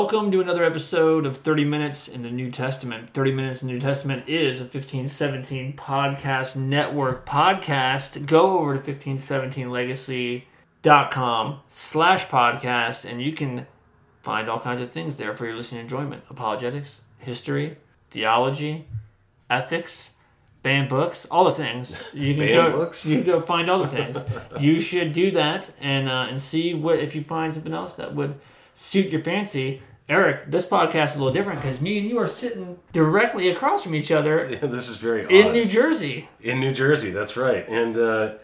welcome to another episode of 30 Minutes in the New Testament. 30 Minutes in the New Testament is a 1517 Podcast Network podcast. Go over to 1517legacy.com/podcast and you can find all kinds of things there for your listening enjoyment. Apologetics, history, theology, ethics, banned books, all the things. You can you can go find all the things. You should do that and see what if you find something else that would suit your fancy. Eric, this podcast is a little different because me and you are sitting directly across from each other. Yeah, this is very odd. In New Jersey. In New Jersey, that's right. And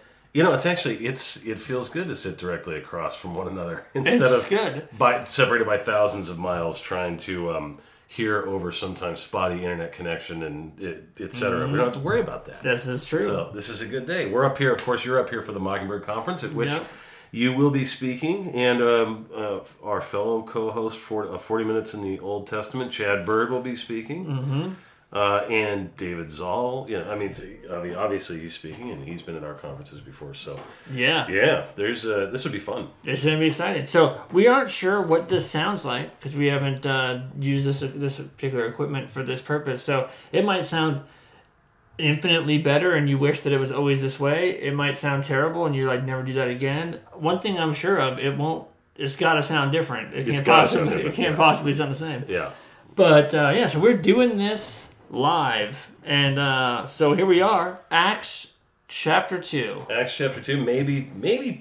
it feels good to sit directly across from one another instead of separated by thousands of miles, trying to hear over sometimes spotty internet connection and et cetera. We don't have to worry about that. This is true. So this is a good day. We're up here. Of course, you're up here for the Mockingbird Conference, at which you will be speaking, and our fellow co-host for 40 Minutes in the Old Testament, Chad Bird, will be speaking. Mm-hmm. And David Zoll, obviously he's speaking, and he's been at our conferences before. So this would be fun. It's going to be exciting. So we aren't sure what this sounds like because we haven't used this particular equipment for this purpose. So it might sound infinitely better, and you wish that it was always this way. It might sound terrible, and you're like, never do that again. One thing I'm sure of, it won't. It's got to sound different. It can't possibly sound the same. Yeah. But so we're doing this live, and so here we are, Acts chapter 2. Acts chapter 2, maybe,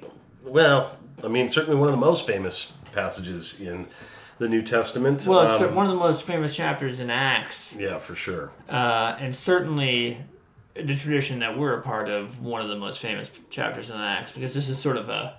certainly one of the most famous passages in the New Testament. Well, it's one of the most famous chapters in Acts. Yeah, for sure. And certainly the tradition that we're a part of, one of the most famous chapters in Acts, because this is sort of a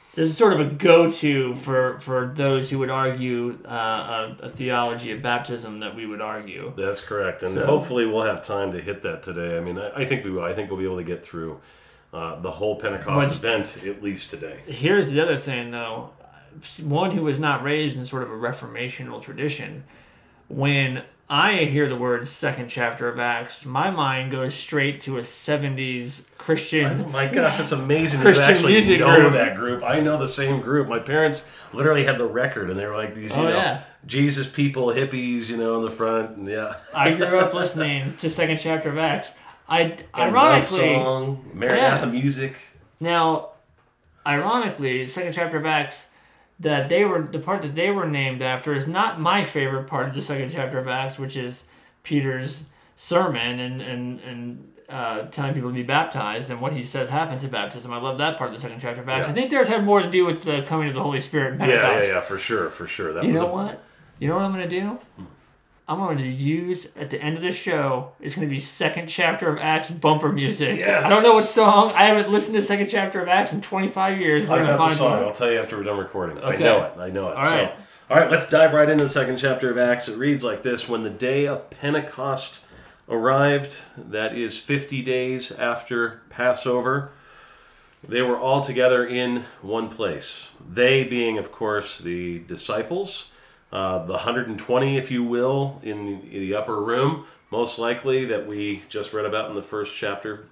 go-to for those who would argue a theology of baptism that we would argue. That's correct, and hopefully we'll have time to hit that today. I mean, I think we will. I think we'll be able to get through the whole Pentecost event at least today. Here's the other thing, though. One who was not raised in sort of a reformational tradition, when I hear the words second chapter of Acts, my mind goes straight to a 70s Christian. Oh my gosh, that's amazing. Christian you actually music know group. That group. I know the same group. My parents literally had the record, and they were like these, Jesus people, hippies, in the front. And I grew up listening to second chapter of Acts. Ironically, Love Song, Maranatha music. Now, ironically, second chapter of Acts, that the part that they were named after is not my favorite part of the second chapter of Acts, which is Peter's sermon and telling people to be baptized and what he says happens at baptism. I love that part of the second chapter of Acts. I think theirs had more to do with the coming of the Holy Spirit in Pentecost. Yeah, for sure. That You know what I'm going to do? I'm going to use, at the end of the show, it's going to be second chapter of Acts bumper music. Yes. I don't know what song. I haven't listened to second chapter of Acts in 25 years. I got the song. I'll tell you after we're done recording. Okay. I know it. All right. All right, let's dive right into the second chapter of Acts. It reads like this. When the day of Pentecost arrived, that is 50 days after Passover, they were all together in one place. They being, of course, the disciples, the 120, if you will, in the upper room, most likely, that we just read about in the first chapter.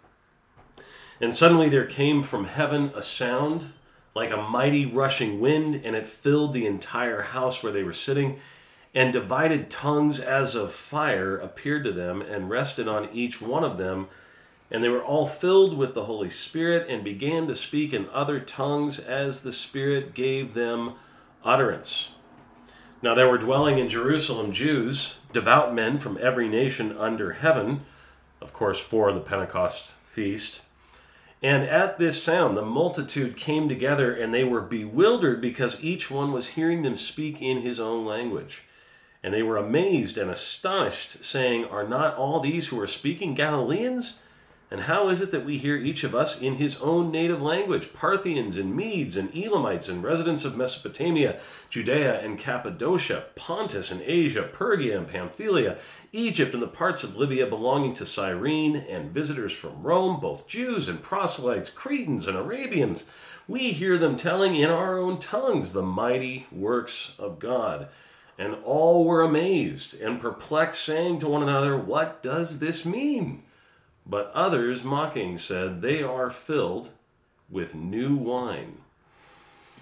And suddenly there came from heaven a sound like a mighty rushing wind, and it filled the entire house where they were sitting, and divided tongues as of fire appeared to them and rested on each one of them. And they were all filled with the Holy Spirit and began to speak in other tongues as the Spirit gave them utterance. Now there were dwelling in Jerusalem Jews, devout men from every nation under heaven, of course for the Pentecost feast. And at this sound the multitude came together, and they were bewildered because each one was hearing them speak in his own language. And they were amazed and astonished, saying, "Are not all these who are speaking Galileans? And how is it that we hear each of us in his own native language? Parthians and Medes and Elamites and residents of Mesopotamia, Judea and Cappadocia, Pontus and Asia, Phrygia and Pamphylia, Egypt and the parts of Libya belonging to Cyrene, and visitors from Rome, both Jews and proselytes, Cretans and Arabians. We hear them telling in our own tongues the mighty works of God." And all were amazed and perplexed, saying to one another, "What does this mean?" But others, mocking, said, "They are filled with new wine."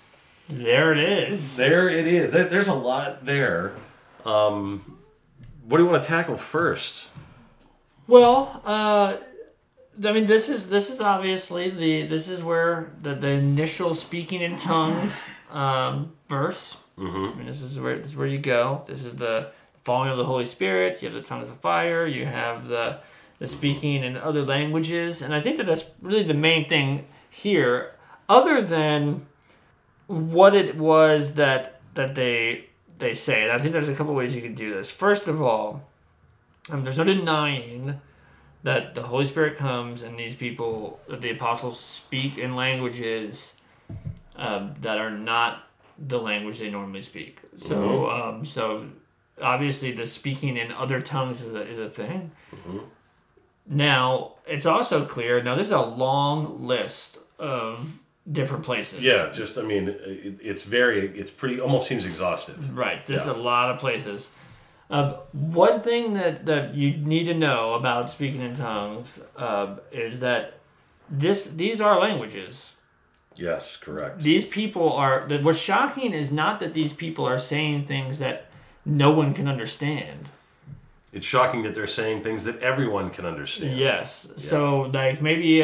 There it is. There it is. There's a lot there. What do you want to tackle first? Well, I mean, this is obviously this is where the initial speaking in tongues verse. I mean, this is where you go. This is the falling of the Holy Spirit. You have the tongues of fire. You have the speaking in other languages, and I think that's really the main thing here, other than what it was that they say. And I think there's a couple ways you can do this. First of all, there's no denying that the Holy Spirit comes and these people, the apostles, speak in languages that are not the language they normally speak. So, so obviously, the speaking in other tongues is a thing. Now, it's also clear. Now, there's a long list of different places. Yeah, just, I mean, it's pretty, almost seems exhaustive. Right, there's a lot of places. One thing that you need to know about speaking in tongues is that these are languages. Yes, correct. These people are... What's shocking is not that these people are saying things that no one can understand. It's shocking that they're saying things that everyone can understand. Yes. Yeah. So, like, maybe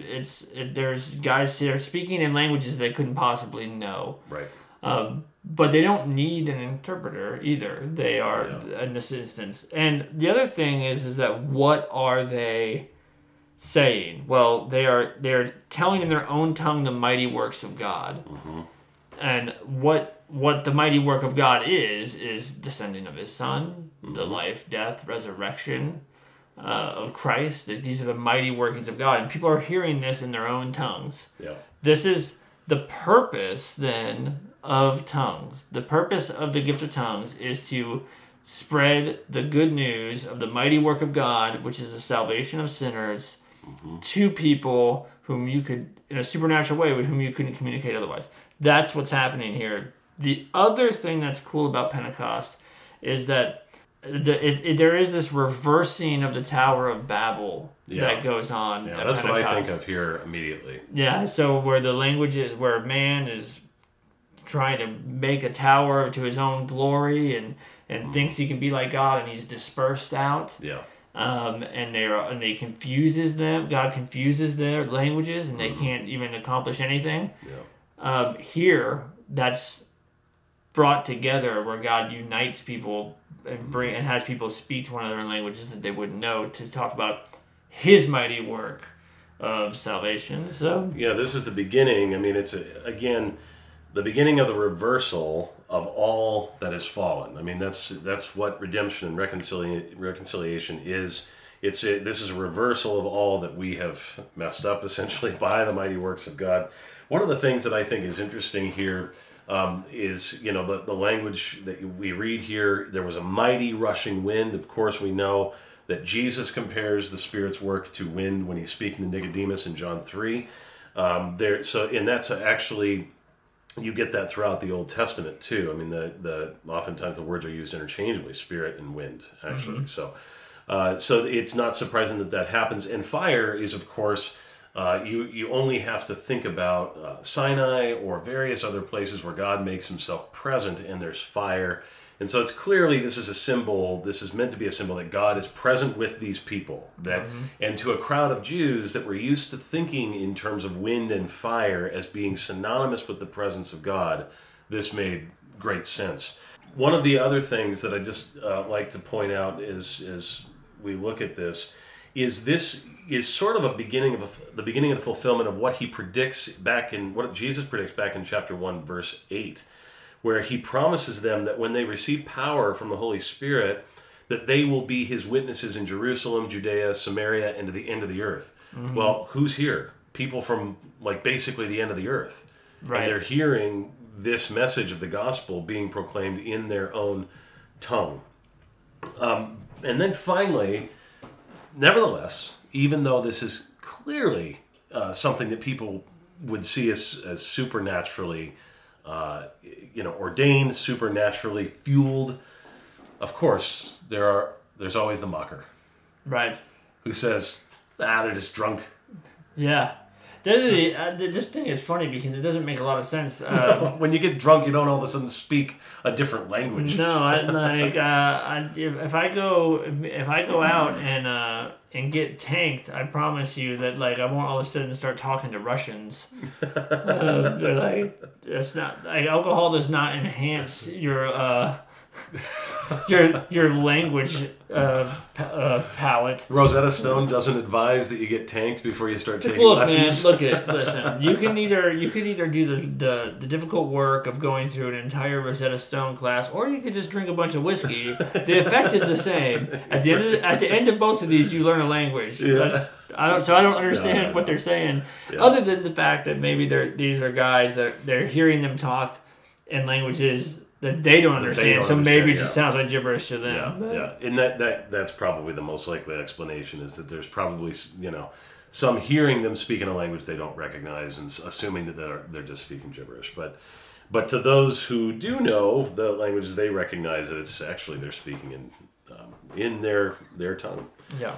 there's guys that are speaking in languages they couldn't possibly know. Right. But they don't need an interpreter either. They are, in this instance. And the other thing is that what are they saying? Well, they're telling in their own tongue the mighty works of God. And what the mighty work of God is descending of his Son, the life, death, resurrection of Christ. That these are the mighty workings of God. And people are hearing this in their own tongues. Yeah. This is the purpose, then, of tongues. The purpose of the gift of tongues is to spread the good news of the mighty work of God, which is the salvation of sinners, to people whom you could, in a supernatural way, with whom you couldn't communicate otherwise. That's what's happening here. The other thing that's cool about Pentecost is that there is this reversing of the Tower of Babel that goes on. Yeah, that's Pentecost. what I think of here immediately. Yeah, so where the language is, where man is trying to make a tower to his own glory and thinks he can be like God, and he's dispersed out. Yeah. And they confuses them. God confuses their languages, and they can't even accomplish anything. Yeah. Here, that's brought together where God unites people and has people speak to one another in languages that they wouldn't know to talk about his mighty work of salvation. So yeah, this is the beginning. I mean, it's again the beginning of the reversal of all that has fallen. I mean, that's what redemption and reconciliation is. This is a reversal of all that we have messed up, essentially, by the mighty works of God. One of the things that I think is interesting here is, the language that we read here. There was a mighty rushing wind. Of course, we know that Jesus compares the Spirit's work to wind when he's speaking to Nicodemus in John 3. And that's actually... You get that throughout the Old Testament too. I mean, oftentimes the words are used interchangeably, spirit and wind, actually. So it's not surprising that happens. And fire is, of course, you only have to think about Sinai or various other places where God makes himself present, and there's fire. And so it's clearly, this is a symbol, this is meant to be a symbol that God is present with these people. And to a crowd of Jews that were used to thinking in terms of wind and fire as being synonymous with the presence of God, this made great sense. One of the other things that I just like to point out as we look at this is sort of the beginning of the fulfillment of what Jesus predicts back in chapter 1, verse 8. Where he promises them that when they receive power from the Holy Spirit, that they will be his witnesses in Jerusalem, Judea, Samaria, and to the end of the earth. Well, who's here? People from, basically the end of the earth. Right. And they're hearing this message of the gospel being proclaimed in their own tongue. And then finally, nevertheless, even though this is clearly something that people would see as supernaturally ordained, supernaturally fueled. Of course, there's always the mocker. Right. Who says, they're just drunk. Yeah. This thing is funny because it doesn't make a lot of sense. When you get drunk, you don't all of a sudden speak a different language. No, if I go out and get tanked, I promise you that I won't all of a sudden start talking to Russians. They're it's not alcohol does not enhance your language palette. Rosetta Stone doesn't advise that you get tanked before you start taking Man, lessons. listen. You can either do the difficult work of going through an entire Rosetta Stone class, or you could just drink a bunch of whiskey. The effect is the same. At the end of both of these, you learn a language. Yeah. I don't understand what they're saying, other than the fact that maybe these are guys that they're hearing them talk in languages that they don't understand, so maybe it just sounds like gibberish to them. Yeah, and that's probably the most likely explanation, is that there's probably, some hearing them speak in a language they don't recognize and assuming that they're just speaking gibberish. But to those who do know the languages, they recognize that it's actually they're speaking in their tongue. Yeah.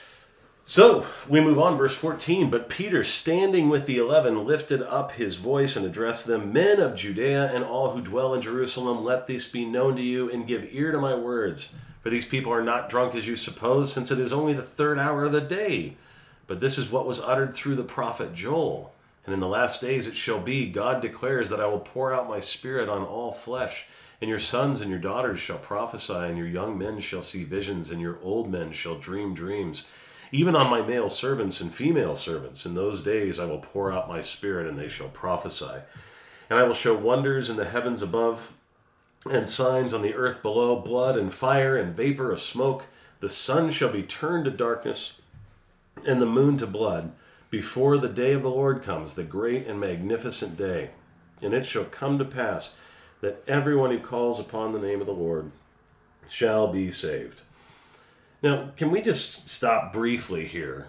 So, we move on, verse 14. But Peter, standing with the 11, lifted up his voice and addressed them, Men of Judea and all who dwell in Jerusalem, let this be known to you, and give ear to my words. For these people are not drunk as you suppose, since it is only the 3rd hour of the day. But this is what was uttered through the prophet Joel. And in the last days it shall be, God declares, that I will pour out my spirit on all flesh. And your sons and your daughters shall prophesy, and your young men shall see visions, and your old men shall dream dreams. Even on my male servants and female servants, in those days I will pour out my spirit, and they shall prophesy. And I will show wonders in the heavens above, and signs on the earth below, blood and fire and vapor of smoke. The sun shall be turned to darkness, and the moon to blood, before the day of the Lord comes, the great and magnificent day. And it shall come to pass that everyone who calls upon the name of the Lord shall be saved. Now, can we just stop briefly here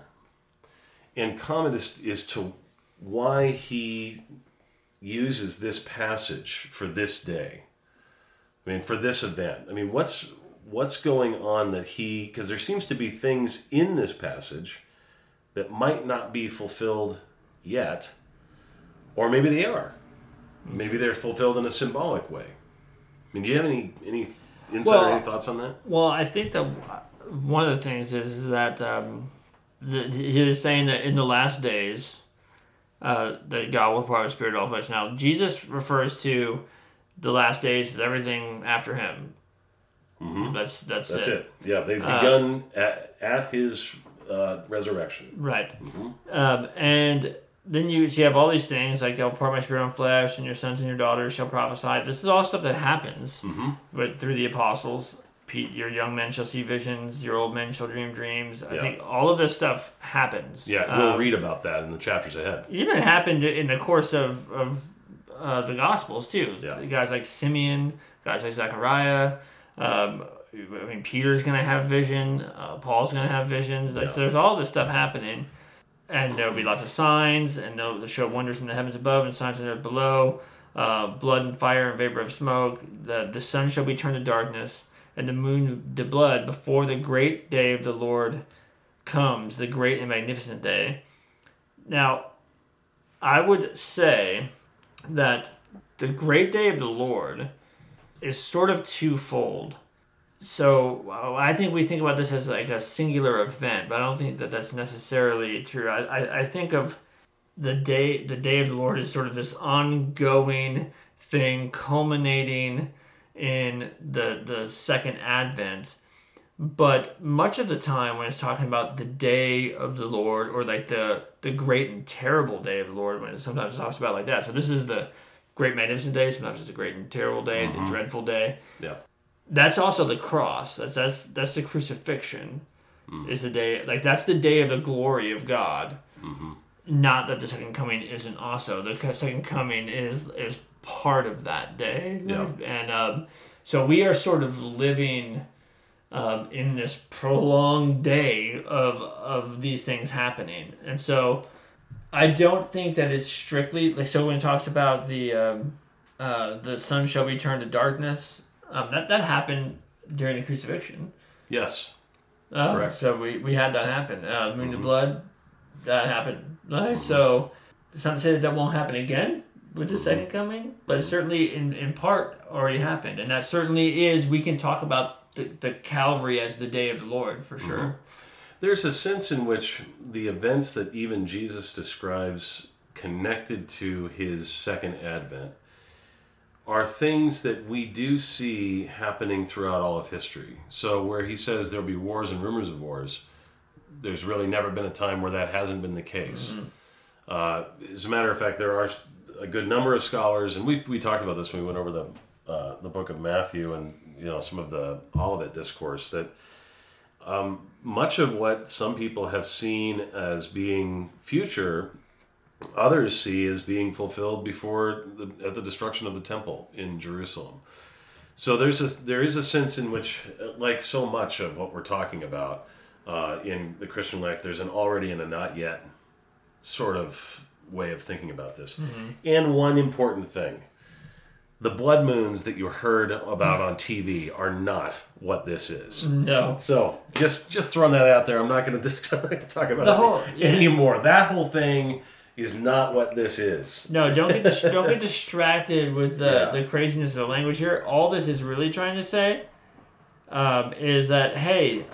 and comment as to why he uses this passage for this day? I mean, for this event. I mean, what's going on that because there seems to be things in this passage that might not be fulfilled yet, or maybe they are. Maybe they're fulfilled in a symbolic way. I mean, do you have any insight or any thoughts on that? Well, I think that one of the things is that he is saying that in the last days that God will pour out His Spirit on all flesh. Now, Jesus refers to the last days as everything after Him. Mm-hmm. That's it. Yeah, they've begun at His resurrection. Right. Mm-hmm. And then you have all these things like I'll pour my Spirit on flesh, and your sons and your daughters shall prophesy. This is all stuff that happens, but through the apostles. Your young men shall see visions, your old men shall dream dreams. I think all of this stuff happens. Yeah, we'll read about that in the chapters ahead. It even happened in the course of the Gospels, too. Yeah. Guys like Simeon, guys like Zechariah. Peter's going to have vision. Paul's going to have visions. So there's all this stuff happening. And there'll be lots of signs, and they'll show wonders in the heavens above and signs in the earth below. Blood and fire and vapor of smoke. The sun shall be turned to darkness, and the moon to blood, before the great day of the Lord comes, the great and magnificent day. Now, I would say that the great day of the Lord is sort of twofold. So I think we think about this as like a singular event, but I don't think that that's necessarily true. I think of the day of the Lord as sort of this ongoing thing culminating in the second advent, but much of the time when it's talking about the day of the Lord, or like the great and terrible day of the Lord, when it sometimes talks about like that. So this is the great magnificent day, sometimes it's the great and terrible day, the dreadful day. Yeah, that's also the cross. That's the crucifixion. Is the day, like that's the day of the glory of God. Not that the second coming isn't also. The second coming is part of that day. Yeah. And so we are sort of living in this prolonged day of these things happening. And so I don't think that it's strictly like, so when it talks about the sun shall be turned to darkness, that happened during the crucifixion. Yes. Correct. So we had that happen. Moon to blood, that happened. Right? So It's not to say that won't happen again with the second coming, but it certainly in part already happened. And that certainly is, we can talk about the Calvary as the day of the Lord, for sure. There's a sense in which the events that even Jesus describes connected to his second advent are things that we do see happening throughout all of history. So where he says there'll be wars and rumors of wars, there's really never been a time where that hasn't been the case. As a matter of fact, there are a good number of scholars, and we talked about this when we went over the book of Matthew and some of the Olivet discourse, that much of what some people have seen as being future, others see as being fulfilled at the destruction of the temple in Jerusalem. So there is a sense in which, like so much of what we're talking about in the Christian life, there's an already and a not yet sort of way of thinking about this. And one important thing, the blood moons that you heard about on TV are not what this is. No. So just throwing that out there. I'm not going to talk about it anymore. That whole thing is not what this is. No, don't get distracted with the craziness of the language here. All this is really trying to say is that, hey,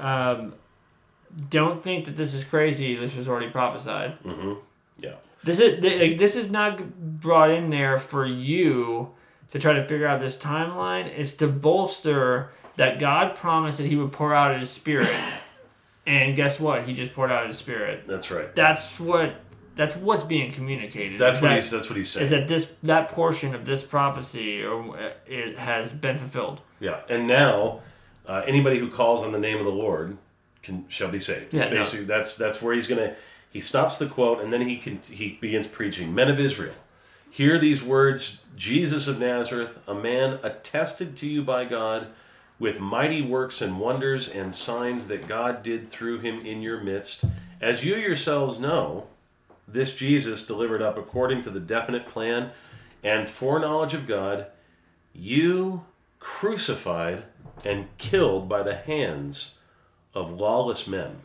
don't think that this is crazy. This was already prophesied. Yeah. This is not brought in there for you to try to figure out this timeline. It's to bolster that God promised that he would pour out his Spirit. And guess what? He just poured out his Spirit. That's right. That's what's being communicated. That's what he's saying. Is that that portion of this prophecy it has been fulfilled. Yeah. And now anybody who calls on the name of the Lord shall be saved. Yeah, basically that's where he stops the quote, and then he begins preaching. Men of Israel, hear these words, Jesus of Nazareth, a man attested to you by God with mighty works and wonders and signs that God did through him in your midst. As you yourselves know, this Jesus delivered up according to the definite plan and foreknowledge of God, you crucified and killed by the hands of lawless men.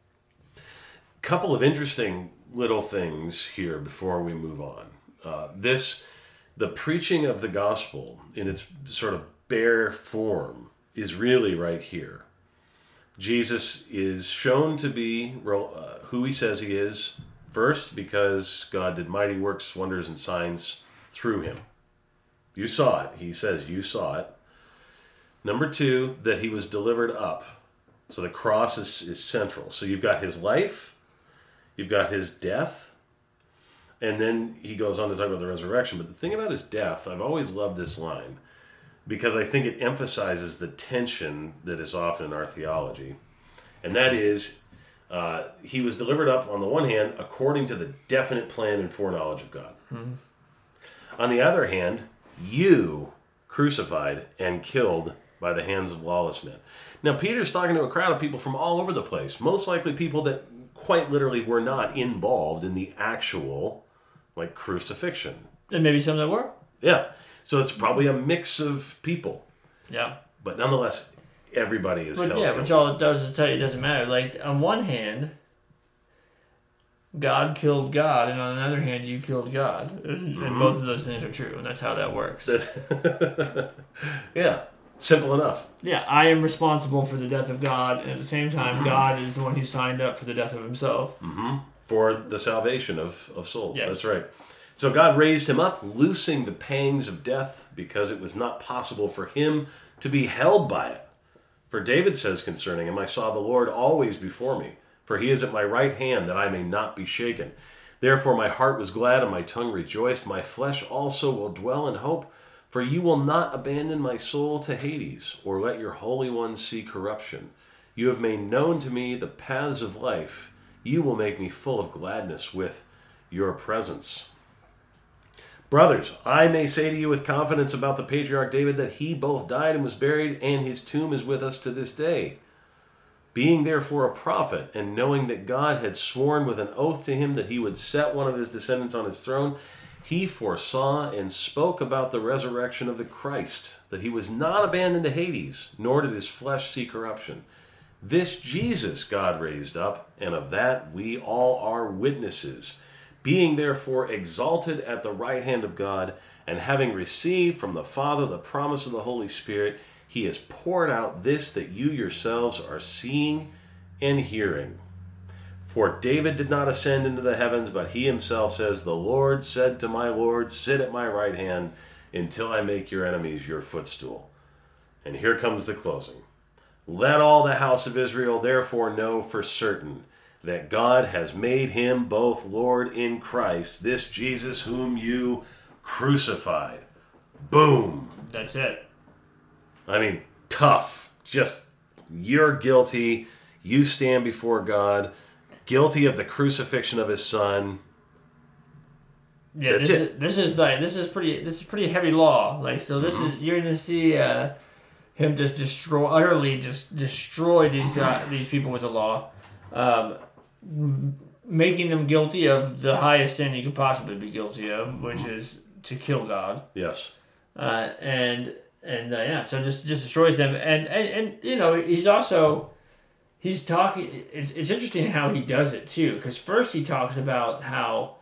Couple of interesting little things here before we move on. The preaching of the gospel in its sort of bare form is really right here. Jesus is shown to be who he says he is, first because God did mighty works, wonders, and signs through him. You saw it. He says you saw it. Number two, that he was delivered up. So the cross is central. So you've got his life, you've got his death, and then he goes on to talk about the resurrection. But the thing about his death, I've always loved this line, because I think it emphasizes the tension that is often in our theology. And that is, he was delivered up, on the one hand, according to the definite plan and foreknowledge of God. On the other hand, you crucified and killed by the hands of lawless men. Now, Peter's talking to a crowd of people from all over the place, most likely people that quite literally were not involved in the actual, crucifixion. And maybe some that were. Yeah. So it's probably a mix of people. Yeah. But nonetheless, everybody is held. Yeah, which all it does is tell you it doesn't matter. On one hand, God killed God, and on the other hand, you killed God. And both of those things are true, and that's how that works. Yeah. Simple enough. Yeah, I am responsible for the death of God, and at the same time, God is the one who signed up for the death of himself. For the salvation of souls. Yes. That's right. So God raised him up, loosing the pangs of death, because it was not possible for him to be held by it. For David says concerning him, I saw the Lord always before me, for he is at my right hand, that I may not be shaken. Therefore my heart was glad, and my tongue rejoiced. My flesh also will dwell in hope, for you will not abandon my soul to Hades, or let your Holy One see corruption. You have made known to me the paths of life. You will make me full of gladness with your presence. Brothers, I may say to you with confidence about the patriarch David that he both died and was buried, and his tomb is with us to this day. Being therefore a prophet, and knowing that God had sworn with an oath to him that he would set one of his descendants on his throne, he foresaw and spoke about the resurrection of the Christ, that he was not abandoned to Hades, nor did his flesh see corruption. This Jesus God raised up, and of that we all are witnesses. Being therefore exalted at the right hand of God, and having received from the Father the promise of the Holy Spirit, he has poured out this that you yourselves are seeing and hearing. For David did not ascend into the heavens, but he himself says, the Lord said to my Lord, sit at my right hand until I make your enemies your footstool. And here comes the closing. Let all the house of Israel therefore know for certain that God has made him both Lord in Christ, this Jesus whom you crucified. Boom. That's it. I mean, tough. Just, you're guilty. You stand before God, guilty of the crucifixion of his son. Yeah, this is pretty heavy law. Like, so this is, you're gonna see him just utterly destroy these people with the law, making them guilty of the highest sin you could possibly be guilty of, which is to kill God. Yes. So just destroys them, and you know, he's talking. It's interesting how he does it too, because first he talks about how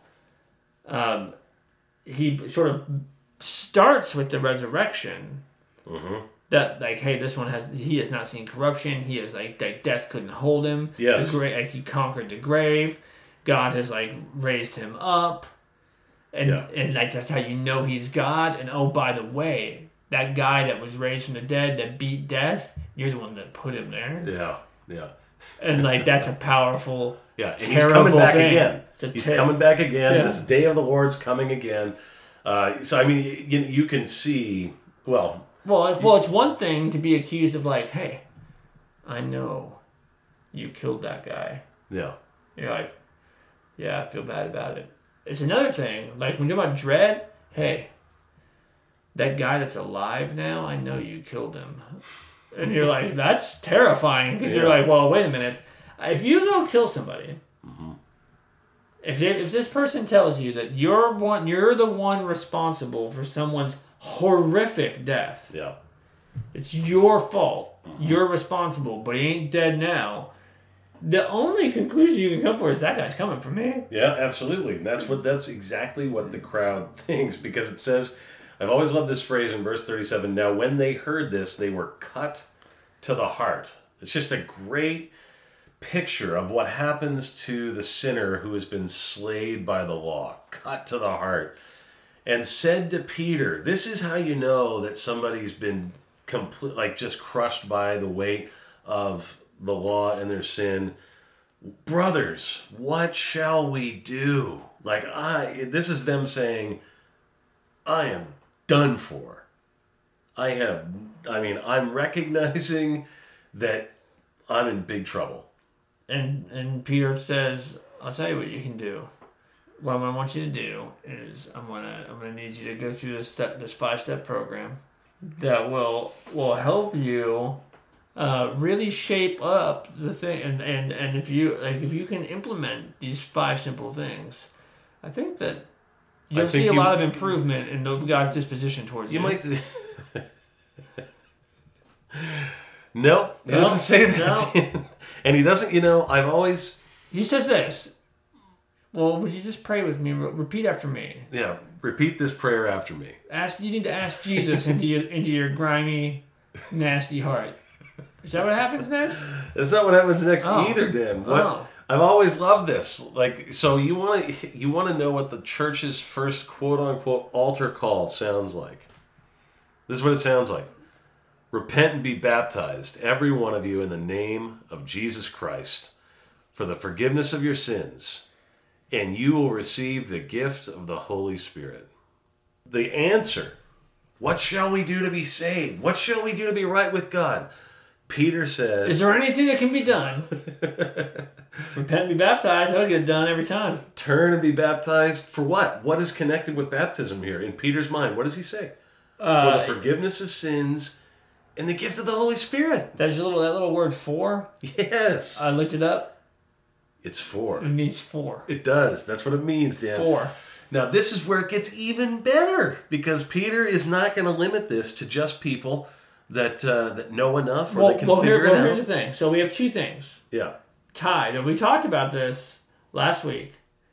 he sort of starts with the resurrection. Mm-hmm. That, like, hey, he has not seen corruption. He is like death couldn't hold him. Yes. He conquered the grave. God has raised him up, and that's how you know he's God. And oh, by the way, that guy that was raised from the dead that beat death, you're the one that put him there. Yeah. And that's a powerful, and he's coming back thing. again. He's coming back again. Yeah. This day of the Lord's coming again. So I mean, you can see. Well, it's one thing to be accused of hey, I know you killed that guy. Yeah. You're like, yeah, I feel bad about it. It's another thing, when you're talking about dread, hey, that guy that's alive now, I know you killed him. And you're like, that's terrifying, because you're like, well, wait a minute. If you go kill somebody, mm-hmm. if this person tells you that you're the one responsible for someone's horrific death, it's your fault, mm-hmm. you're responsible, but he ain't dead now, the only conclusion you can come for is that guy's coming for me. Yeah, absolutely. And that's exactly what the crowd thinks, because it says, I've always loved this phrase in verse 37, now when they heard this, they were cut to the heart. It's just a great picture of what happens to the sinner who has been slayed by the law, cut to the heart, and said to Peter, this is how you know that somebody's been just crushed by the weight of the law and their sin. Brothers, what shall we do? This is them saying, I am done for. I'm recognizing that I'm in big trouble. And Peter says, I'll tell you what you can do. What I want you to do is I'm gonna need you to go through this 5-step program that will help you really shape up the thing, and if you can implement these 5 simple things, I think that you'll see a lot of improvement in the guy's disposition towards you. You might. No, he doesn't say that. No. And he doesn't. I've always. He says this. Well, would you just pray with me? Repeat after me. Yeah, repeat this prayer after me. You need to ask Jesus into your grimy, nasty heart. Is that what happens next? That's not what happens next either, Dan. I've always loved this. So you want to know what the church's first quote unquote altar call sounds like. This is what it sounds like. Repent and be baptized, every one of you, in the name of Jesus Christ, for the forgiveness of your sins, and you will receive the gift of the Holy Spirit. The answer, what shall we do to be saved? What shall we do to be right with God? Peter says... Is there anything that can be done? Repent and be baptized. That'll get done every time. Turn and be baptized for what? What is connected with baptism here? In Peter's mind, what does he say? For the forgiveness of sins and the gift of the Holy Spirit. There's that little word for. Yes. I looked it up. It's for. It means for. It does. That's what it means, Dan. For. Now, this is where it gets even better, because Peter is not going to limit this to just people that know enough or that can figure it out. Here's the thing. So we have 2 things. Yeah. Tied. And we talked about this last week.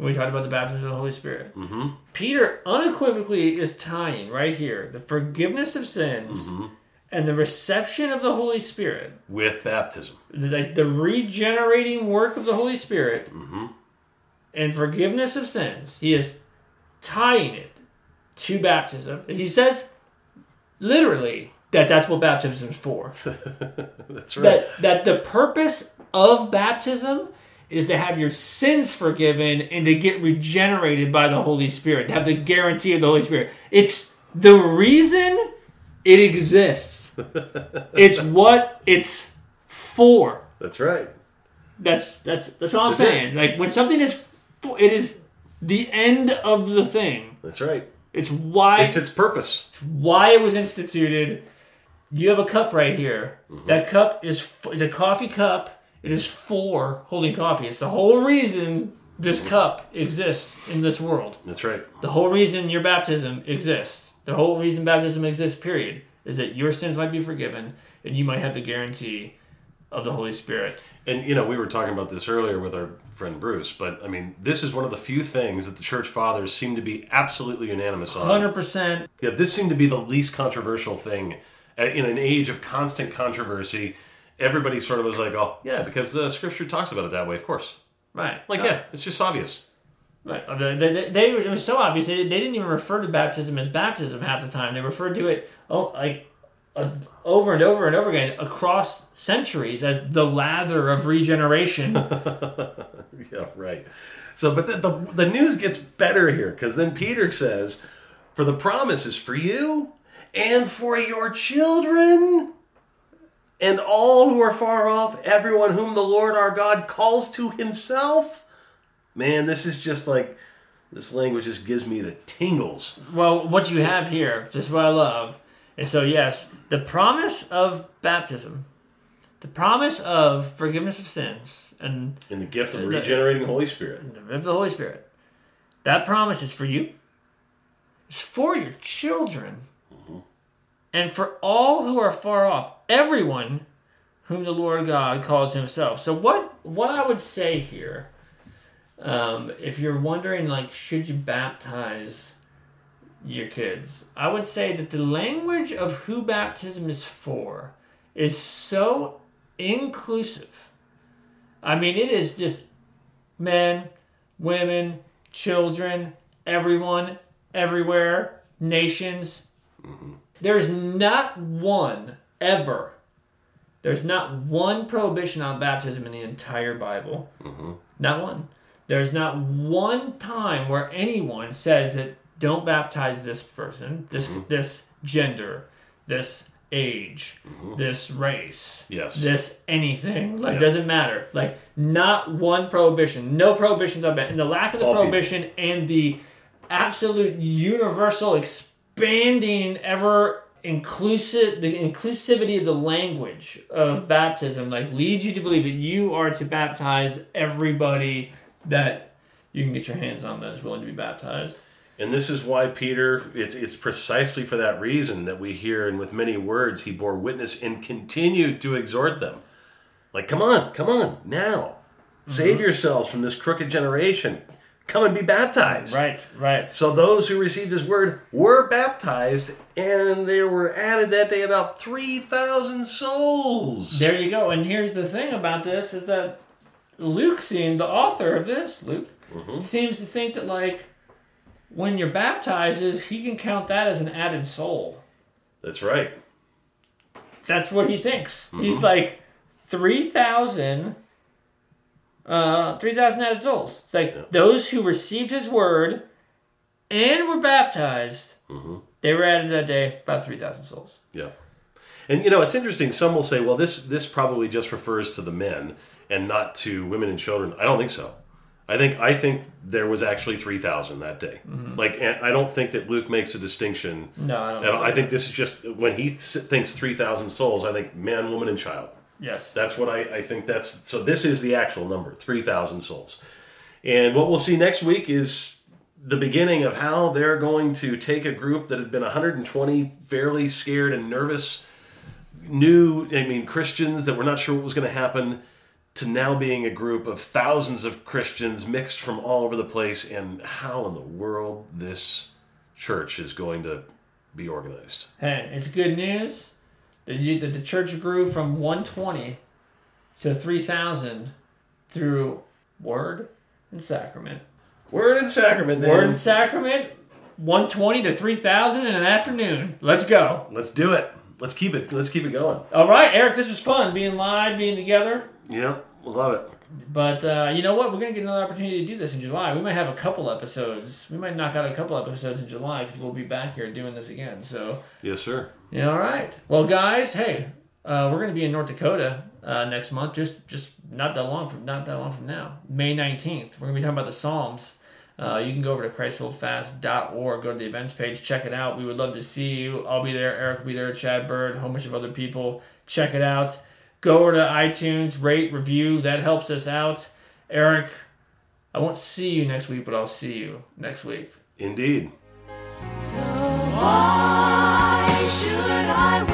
when we talked about the baptism of the Holy Spirit. Mm-hmm. Peter unequivocally is tying right here the forgiveness of sins and the reception of the Holy Spirit with baptism. The regenerating work of the Holy Spirit and forgiveness of sins. He is tying it to baptism. He says literally that's what baptism is for. That's right. That the purpose of baptism is to have your sins forgiven and to get regenerated by the Holy Spirit, to have the guarantee of the Holy Spirit. It's the reason it exists. It's what it's for. That's right. That's all I'm saying. Like when something is, it is the end of the thing. That's right. It's why it's purpose. It's why it was instituted. You have a cup right here. That cup is a coffee cup. It is for holding coffee. It's the whole reason this cup exists in this world. That's right. The whole reason your baptism exists. The whole reason baptism exists, period, is that your sins might be forgiven and you might have the guarantee of the Holy Spirit. And, we were talking about this earlier with our friend Bruce, but, this is one of the few things that the church fathers seem to be absolutely unanimous on. 100%. Yeah, this seemed to be the least controversial thing. In an age of constant controversy, everybody sort of was like, oh, yeah, because the Scripture talks about it that way, of course. Right. Yeah, it's just obvious. Right. It was so obvious. They didn't even refer to baptism as baptism half the time. They referred to it over and over and over again across centuries as the lather of regeneration. Yeah, right. So, but the news gets better here, because then Peter says, for the promise is for you and for your children and all who are far off, everyone whom the Lord our God calls to himself. Man, this is just like, this language just gives me the tingles. Well, what you have here, just what I love, is so yes, the promise of baptism, the promise of forgiveness of sins, and the gift of the regenerating Holy Spirit. The gift of the Holy Spirit. That promise is for you. It's for your children. And for all who are far off, everyone whom the Lord God calls himself. So what I would say here, if you're wondering, should you baptize your kids? I would say that the language of who baptism is for is so inclusive. It is just men, women, children, everyone, everywhere, nations. There's not one prohibition on baptism in the entire Bible. Not one. There's not one time where anyone says that don't baptize this person, this gender, this age, this race, this anything. Doesn't matter. Not one prohibition. No prohibitions on baptism. And the lack of the prohibition and the absolute universal expanding ever the inclusivity of the language of baptism leads you to believe that you are to baptize everybody that you can get your hands on that is willing to be baptized. And this is why Peter, it's precisely for that reason that we hear, and with many words he bore witness and continued to exhort them. Come on, now. Save yourselves from this crooked generation. Come and be baptized. Right. So those who received his word were baptized, and there were added that day about 3,000 souls. There you go. And here's the thing about this is that Luke, the author of this, seems to think that when you're baptized, he can count that as an added soul. That's right. That's what he thinks. He's 3,000 added souls. It's those who received his word and were baptized, they were added that day, about 3,000 souls. Yeah. And, it's interesting. Some will say, well, this probably just refers to the men and not to women and children. I don't think so. I think there was actually 3,000 that day. And I don't think that Luke makes a distinction. No, I don't. I think this is just, when he thinks 3,000 souls, I think man, woman, and child. Yes. That's what I think so this is the actual number, 3,000 souls. And what we'll see next week is the beginning of how they're going to take a group that had been 120 fairly scared and nervous, Christians that were not sure what was going to happen, to now being a group of thousands of Christians mixed from all over the place, and how in the world this church is going to be organized. Hey, it's good news that the church grew from 120 to 3,000 through word and sacrament. Word and sacrament, Dan. Word and sacrament, 120 to 3,000 in an afternoon. Let's go. Let's do it. Let's keep it going. All right, Eric, this was fun, being live, being together. Yep, love it. But you know what? We're going to get another opportunity to do this in July. We might have a couple episodes. We might knock out a couple episodes in July because we'll be back here doing this again. So yes, sir. Yeah, all right. Well, guys, hey, we're going to be in North Dakota next month. Just not that long from now. May 19th. We're going to be talking about the Psalms. You can go over to ChristHoldFast.org, go to the events page, check it out. We would love to see you. I'll be there. Eric will be there. Chad Bird, a whole bunch of other people. Check it out. Go over to iTunes, rate, review. That helps us out. Eric, I won't see you next week, but I'll see you next week. Indeed. So why should I